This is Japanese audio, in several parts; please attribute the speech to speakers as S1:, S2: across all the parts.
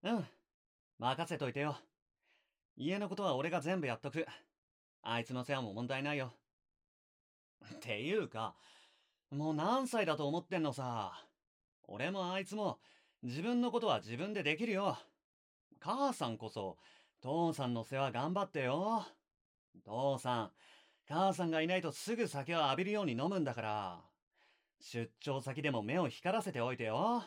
S1: うん、任せといてよ。家のことは俺が全部やっとく。あいつの世話も問題ないよ。っていうか、もう何歳だと思ってんのさ。俺もあいつも自分のことは自分でできるよ。母さんこそ父さんの世話頑張ってよ。父さん、母さんがいないとすぐ酒を浴びるように飲むんだから。出張先でも目を光らせておいてよ。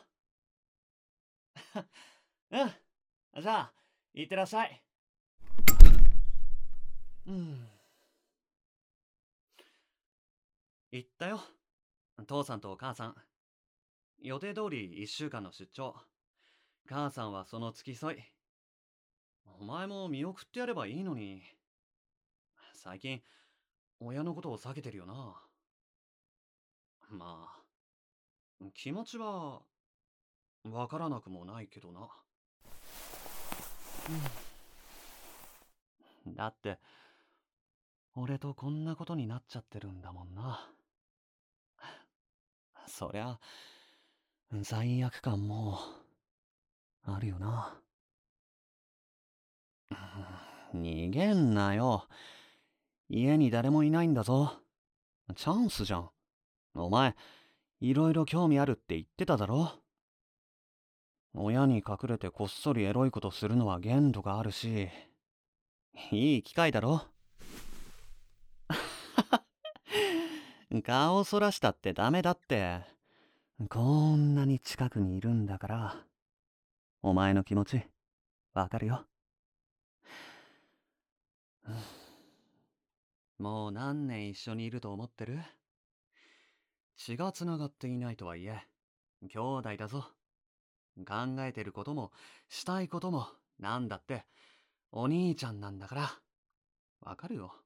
S1: うん。じゃあ、行ってらっしゃい。うん。行ったよ。父さんと母さん。予定通り1週間の出張。母さんはその付き添い。お前も見送ってやればいいのに。最近、親のことを避けてるよな。まあ、気持ちは、わからなくもないけどな。だって、俺とこんなことになっちゃってるんだもんな。そりゃ、罪悪感も、あるよな。逃げんなよ。家に誰もいないんだぞ。チャンスじゃん。お前、いろいろ興味あるって言ってただろ。親に隠れてこっそりエロいことするのは限度があるし、いい機会だろ。顔そらしたってダメだって。こんなに近くにいるんだから、お前の気持ち、わかるよ。もう何年一緒にいると思ってる？血が繋がっていないとはいえ、兄弟だぞ。考えてることも、したいことも、なんだって、お兄ちゃんなんだから、わかるよ。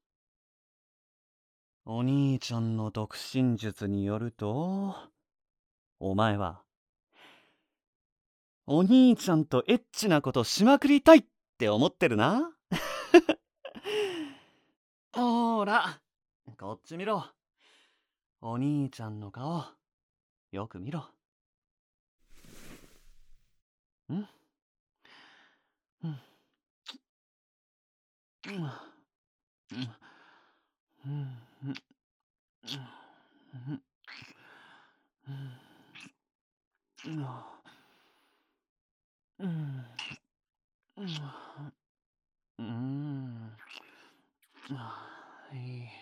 S1: お兄ちゃんの独身術によると、お前は、お兄ちゃんとエッチなことしまくりたいって思ってるな。ほーら、こっち見ろ。お兄ちゃんの顔、よく見ろ。んうんうんうんうんうん、いい。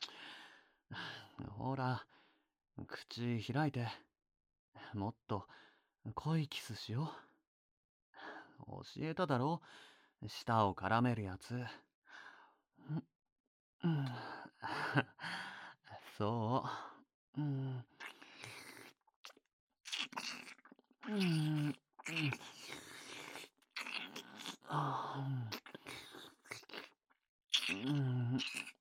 S1: ほら、口開いて、もっと濃いキスしよう。教えただろ、舌を絡めるやつ。うん、そう。うん、うん、あー、うん、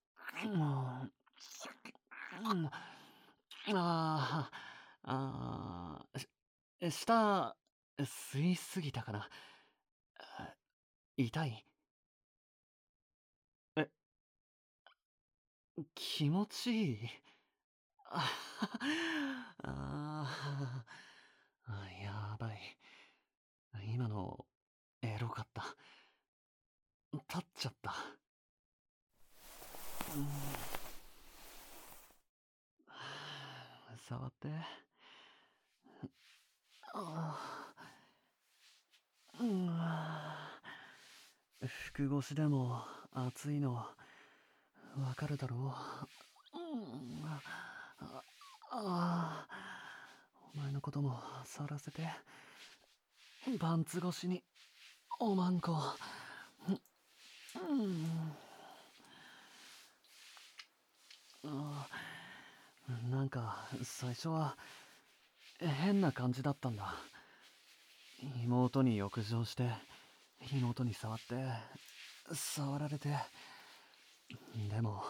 S1: うん、あーあー、舌、吸いすぎたかな。痛い？え、気持ちいい？ああー、やばい。今の、エロかった。立っちゃった。うん、触って。あー、うん、服越しでも熱いのわかるだろう。うん、あお前のことも触らせて。パンツ越しにおまんこ。うん、あなんか最初は変な感じだったんだ。妹に浴場して妹に触って触られて。でも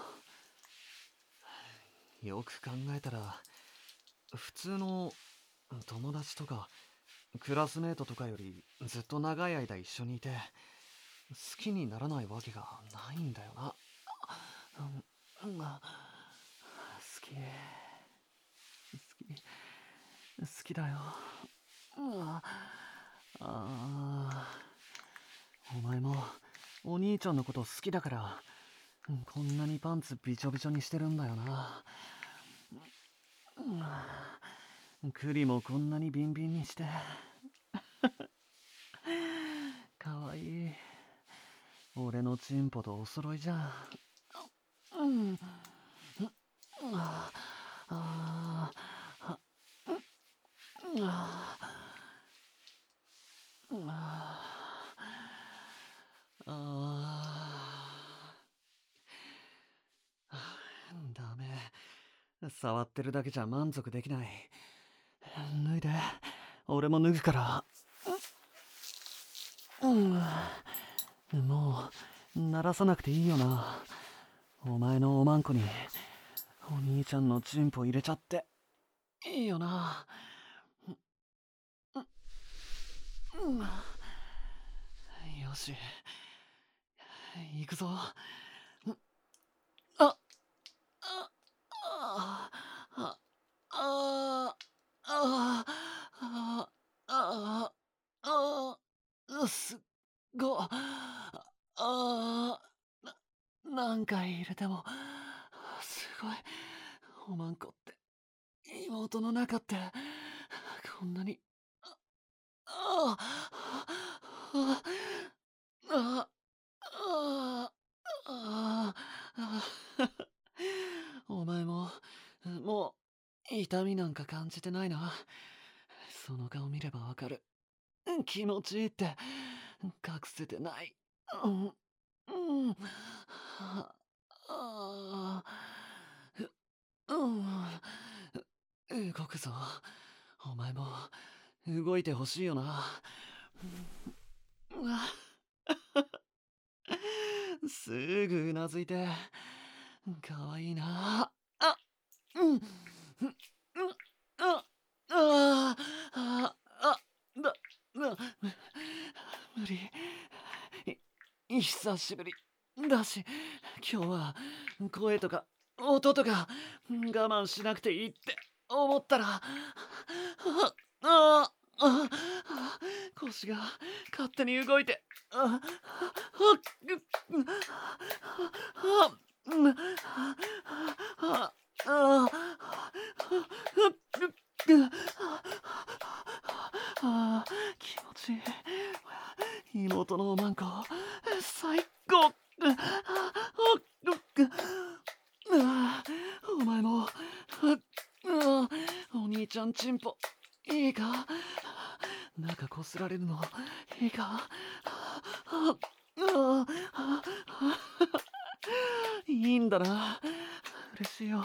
S1: よく考えたら普通の友達とかクラスメートとかよりずっと長い間一緒にいて好きにならないわけがないんだよな。うん、好き好きだよ。ああ兄ちゃんのこと好きだから、こんなにパンツびちょびちょにしてるんだよな。栗もこんなにビンビンにして。かわいい。俺のチンポとお揃いじゃん。あああダメ。触ってるだけじゃ満足できない。脱いで。俺も脱ぐから。もう鳴らさなくていいよな。お前のおまんこにお兄ちゃんのチンポ入れちゃっていいよな。よし、行くぞ。ああああああああすっご何回入れてもすごい。おまんこって妹の中ってこんなにあああああお前ももう痛みなんか感じてないな。その顔見ればわかる。気持ちいいって隠せてない。動くぞ。お前も動いてほしいよな。すぐうなずいてかわいいな。無理。久しぶりだし、今日は声とか音とか我慢しなくていいって思ったら、腰が勝手に動いて、気持ちいい。妹のおまんこ最高。お前もお兄ちゃんチンポいいか。中こすられるのいいか。いいんだな。嬉しいよ。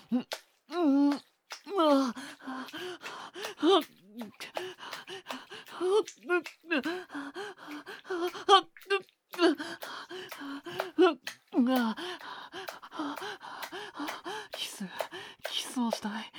S1: キスをしたい。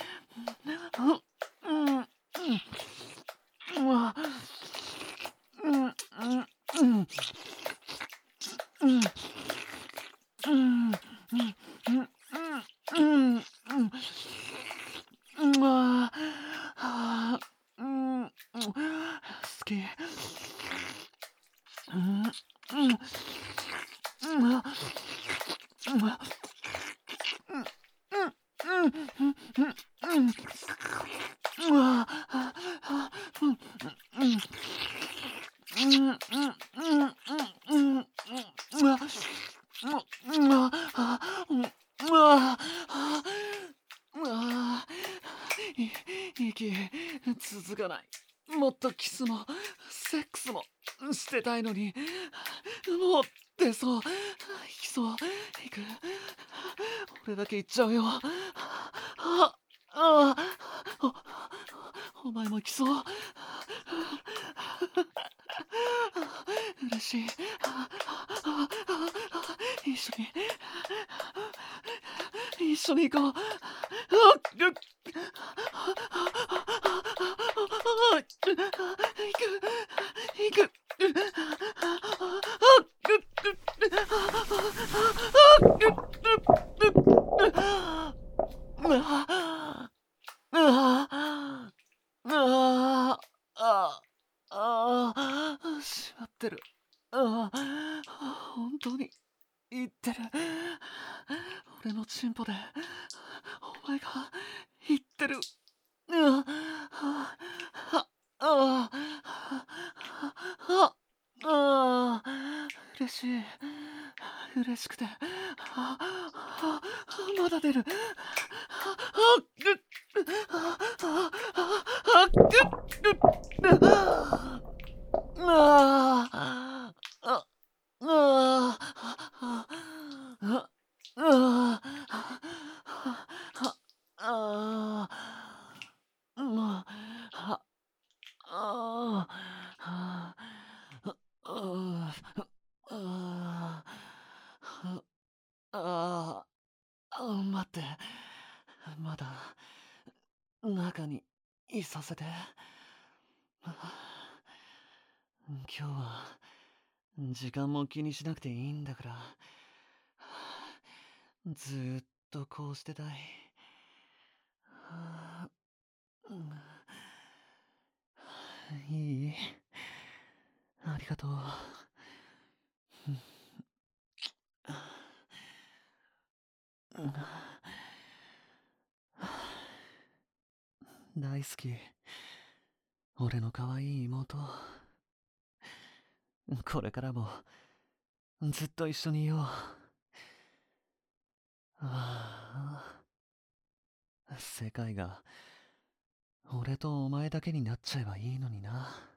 S1: 好き。息続かない。もっとキスもセックスもしてたいのに、もう出そう、行きそう、行く。俺だけ行っちゃうよ。お前も行きそう。嬉しい。一緒に行こう。行く。しまってる。 ああ、本当に言ってる。俺のチンポで、お前が言ってる。ああ、ああ、ああ、嬉しい。嬉しくて。まだ出る。待って。まだ、中にいさせて。今日は、時間も気にしなくていいんだから。ずーっとこうしてたい。いい？ありがとう。大好き。俺の可愛い妹。これからもずっと一緒にいよう。世界が俺とお前だけになっちゃえばいいのにな。